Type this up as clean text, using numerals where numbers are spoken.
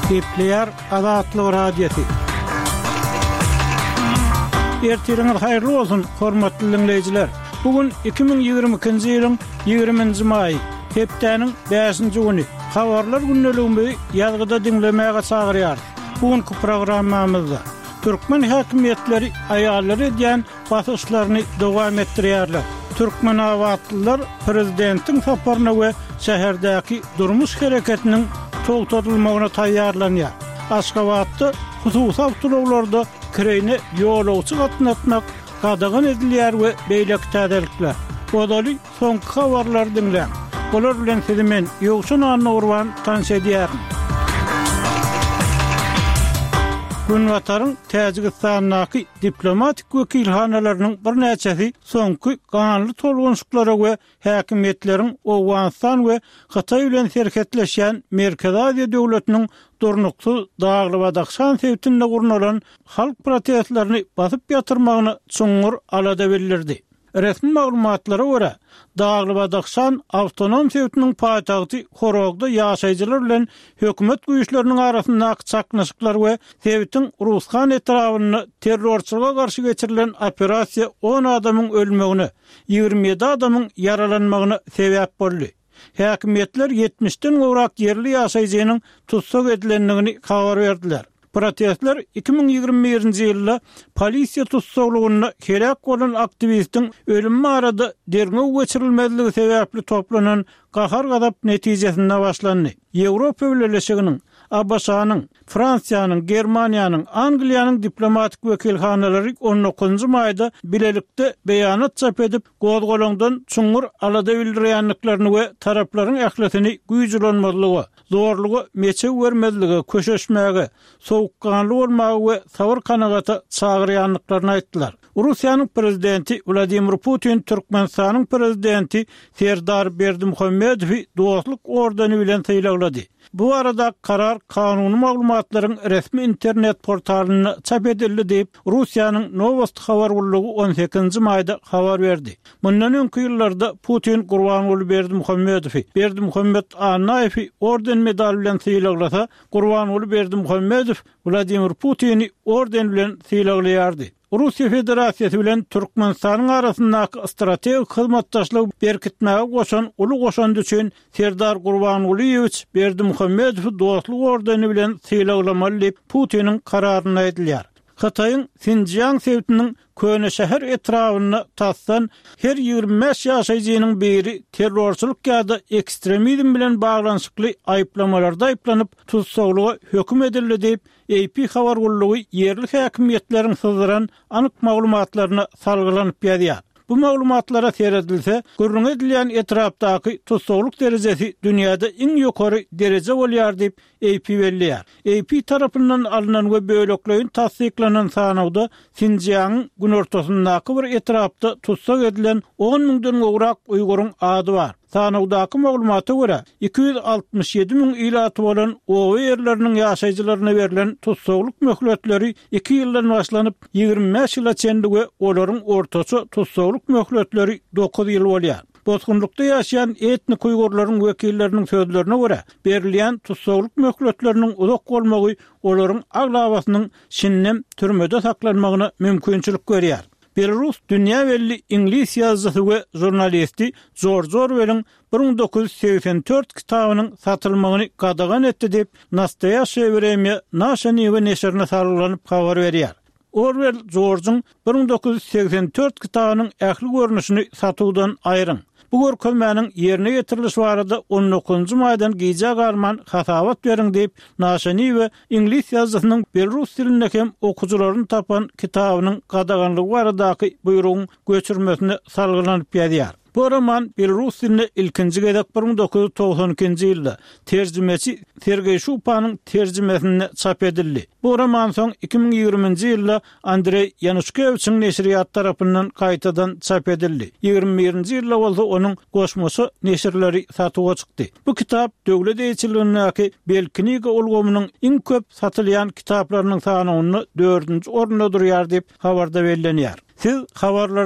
Kepler Azatlyk Radiosu. Ertiriňiz haýyrly bolsun, hormatly dinleýijiler. Bugün 2022-nji ýylyň 20-nji maýy, hepdeniň 5-nji güni. Habarlar günneligini ýazgyda dinlemäge çagyrýar. Bugünkü programmamyzda Türkmen häkimetleri aýallary diýen basyşlaryny dowam etdirýärler. Türkmen awatlylar prezidentiň saparyna we şäherdäki durmuş hereketiniň toltadylmagyna taýýarlanýar. Aşgabatda hususy awtolawlarda kireyne ýolawçy gatnatmak gadagan edilýär we beýlek täzelikler. Bodaly soňky habarlar dinleň. Bolar bilen sizi men Ýogşan Anurwan tanşedýärim. Günwatarın Täjikistanyň diplomatik wekilhanalarynyň bir näçesi soňky ganly tolgunçluklara we häkimetleriň Owganistan we Hatay bilen serhetleşen Merkezi Aziýa döwletiniň durnuksuz dağlı ve dakşan sevtinde kurulan halk protestlerini basıp yatırmağını çuňur alada belirdi. Resmi maglumatlara göre dağlı ve dakşan avtonom sevtinin paýtagty Horogda ýaşaýjylar bilen hökümet güýçleriniň arasyndaky çaknaşyklar we sevtin Rushan etrawyny terrorçylyga garşy geçirilen operasiýa 10 adamyň ölmegine, 27 adamyň yaralanmagyna sebäp boldy. Häkimetler 70'den gowrak yerli ýaşaýjynyň tutsak edilendigini habar berdiler. Protestler 2021-nji ýylda polisiýa tutsaklygyna kerek bolan aktivistiň ölümi arada derňe geçirilmezligi sebäpli toplanan gahar gadap netijesinde başlandy. Ýewropa Birleşiginiň, ABŞ-nyň, Fransiýanyň, Germaniýanyň, Angliýanyň diplomatik wekilhanalary 19-njy maýda bilelikde beýanat çap edip gozgolongdan çuňur alada bildirýänliklerini we taraplaryň ählisini güýjülenmezligi, zorlugy, meçe bermezligi, köşeşmäge, sowukkanly bolmagy we sabır kanagata çagyrýanlyklaryny aýtdylar. Russiýanyň prezidenti Vladimir Putin Türkmenistanyň prezidenti Serdar Berdimuhammedowy dostluk ordeni bilen taýýanlady. Bu arada karar kanuny maglumatlaryň resmi internet portalyna çap edildi diýip Russiýanyň Novosti habar gullugy 18-nji maýda habar berdi. Mundan öňkü ýyllarda Putin Gurbanuly Berdimuhammed Anaýewi orden medali bilen taýýanlasa, Gurbanuly Berdimuhammedow Vladimir Putini orden bilen taýýanlaýardy. Russiýa Federasiýasy bilen Türkmenistanyň arasyndaky strategik hyzmatdaşlygy berkitmäge goşan uly goşandy üçin Serdar Gurbanulyewicz Berdimuhammedow dostluk ordeni bilen taýýanlamaly diýip Putiniň kararyna edilýär. Hataýyň Sinjiang sevtiniň köne şäher etrawyna tassan her 25 ýaşaýjynyň biri terrorçylyk ýa-da ekstremizm bilen baglanyşykly aýplamalarda aýplanyp tutsaklyga höküm edildi diýip AP habar gullugy yerli häkimetleriň syzdyran anyk maglumatlaryna salgylanyp ýazýar. Bu maglumatlara seredilse, gurrun edilýän etrapdaky tutsaklyk derejesi dünýäde iň ýokary dereje bolýar diýip AP belliýär. AP tarapyndan alynan we bölekleýin tasdiklanan sanawda Sinjiang gün ortasyndaky bir etrapda tutsak edilen 10.000-den gowrak Uýguryň ady bar. Sanawdaky maglumata görä 267.000 ilaty bolan owa ýerleriniň ýaşaýjylaryna berilen tutsaklyk möhletleri 2 ýyldan başlanyp 25 ýyla çenди we olaryň ortaçy tutsaklyk möhletleri 9 ýyl bolýar. Bozgunlukda ýaşaýan etnik Uýgurlaryň wekilleriniň sözlerine görä, berilýän tutsaklyk möhletleriniň uzak bolmagy olaryň aglabasynyň şinnem türmede saklanmagyna mümkinçilik berýär. Belarus dünýä belli ingliz ýazgysy we jurnalisti George Orwell'in 1984 kitabynyň satylmagyny gadagan etdi diýip Nastoyaşe Vremya Naşa Niwe neşrine sarylanyp habar berýär. Orwell George'un 1984 kitabynyň ähli görnüşini satywdan aýryň. Bu görkezmäniň ýerine getirilişi barada 19-njy maýdan giýje garman hasabat beriň diýip Naşa Niwe ingliz ýazgysynyň Belarus dilinde hem okujylaryny tapan kitabynyň gadaganlygy baradaky buýrugyň göçürmesini salgylanyp ýazýar. Bu roman Belarus diline ilkinji gedek 1992-nji ýylda terjimeci Sergey Shupanyň terjimesine çap edildi. Bu roman soň 2020-nji ýylda Andrey Yanushkeviçiň neşriýat tarapyndan gaýtadan çap edildi. 21-nji ýylda bolsa onuň goşmasy neşirleri satyga çykdy. Bu kitap döwlet eýçiligindäki belkiniga ulgamynyň iň köp satylýan kitaplarynyň sanawyny 4-nji orunda durýar diýip habarda bellenýär. Siz habarlar